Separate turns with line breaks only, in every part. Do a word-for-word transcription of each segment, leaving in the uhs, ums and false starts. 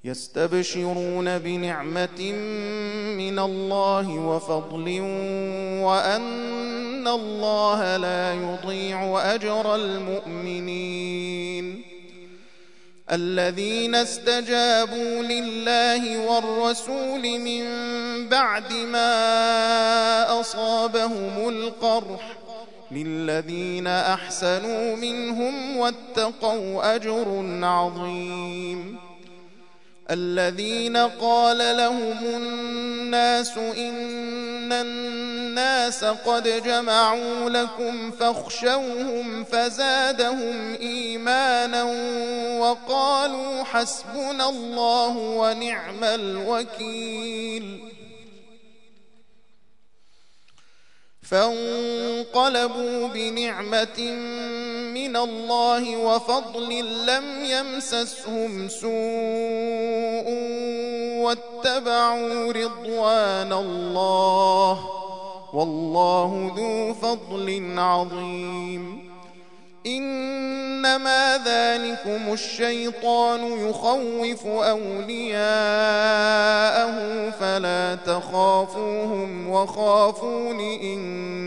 يستبشرون بنعمة من الله وفضل وأن الله لا يضيع أجر المؤمنين. الذين استجابوا لله والرسول من بعد ما أصابهم القرح للذين أحسنوا منهم واتقوا أجر عظيم. الذين قال لهم الناس إن الناس قد جمعوا لكم فاخشوهم فزادهم إيمانا وقالوا حسبنا الله ونعم الوكيل. فانقلبوا بنعمة من الله وفضل لم يمسسهم سوء واتبعوا رضوان الله والله ذو فضل عظيم. إنما ذلكم الشيطان يخوف أولياءه فلا تخافوهم وخافون إن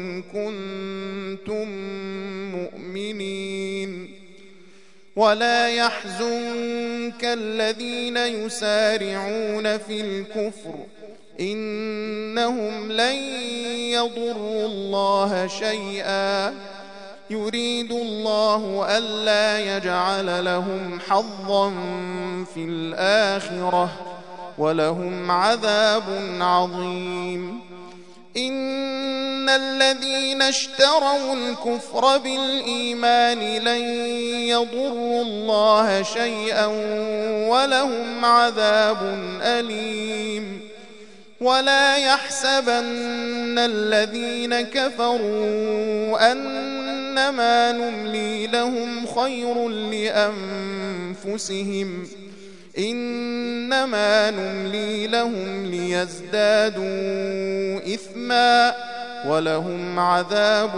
كنتم مؤمنين. ولا يحزنك الذين يسارعون في الكفر إنهم لن يضروا الله شيئا يريد الله ألا يجعل لهم حظا في الآخرة ولهم عذاب عظيم. إن الذين اشتروا الكفر بالإيمان لن يضروا الله شيئا ولهم عذاب أليم. ولا يحسبن الذين كفروا أنما نملي لهم خير لأنفسهم إنما نملي لهم ليزدادوا إثما ولهم عذاب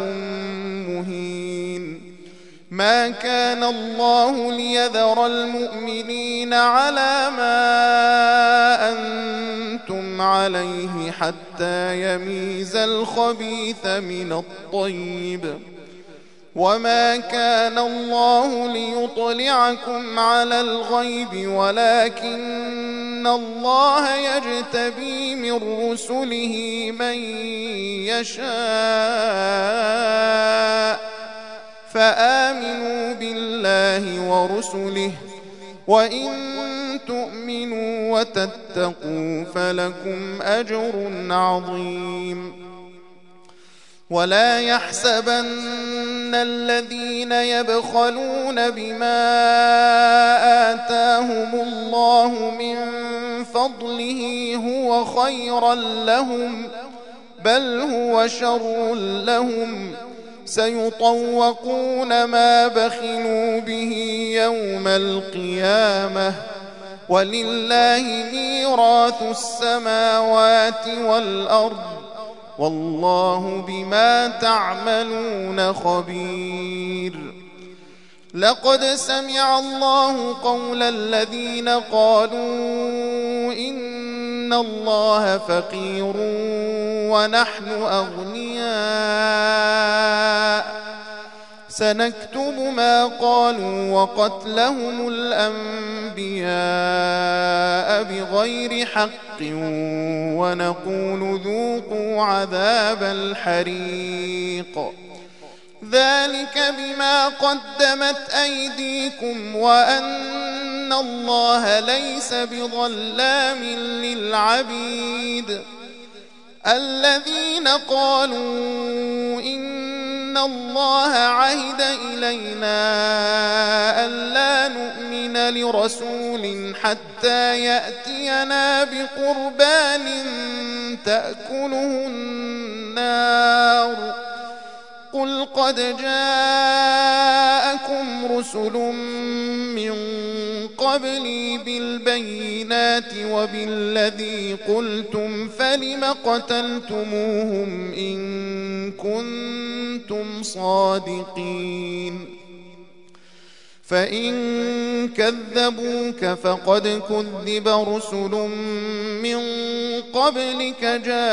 مهين. ما كان الله ليذر المؤمنين على ما أنتم عليه حتى يميز الخبيث من الطيب وما كان الله ليطلعكم على الغيب ولكن الله يجتبي من رسله من يشاء فآمنوا بالله ورسله وإن تؤمنوا وتتقوا فلكم أجر عظيم. ولا يحسبن الذين يبخلون بما آتاهم الله من فضله هو خيرا لهم بل هو شر لهم سيطوقون ما بخلوا به يوم القيامة ولله ميراث السماوات والأرض والله بما تعملون خبير. لقد سمع الله قول الذين قالوا إن الله فقير ونحن أغنياء سنكتب ما قالوا وقتلهم الأنبياء بغير حق ونقول ذوقوا عذاب الحريق ذلك بما قدمت أيديكم وأن الله ليس بظلام للعبيد. الذين قالوا إن الله عهد إلينا ألا نؤمن لرسول حتى يأتينا بقربان تأكله النار قل قد جاءكم رسل من قبلي بالبينات وبالذي قلتم فلم قتلتموهم إن كنتم صادقين. فإن كذبوك فقد كذب رسل من قبلك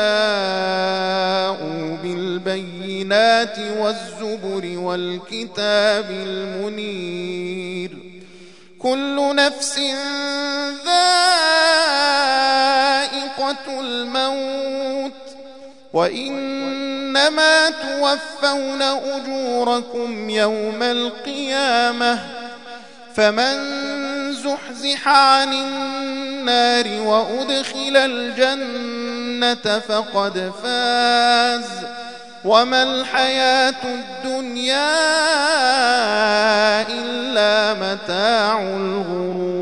جاءوا بالبينات والزبر والكتاب المنير كل نفس ذائقة الموت وإنما توفون أجوركم يوم القيامة فمن زحزح عن النار وأدخل الجنة فقد فاز وما الحياة الدنيا إلا متاع الغرور.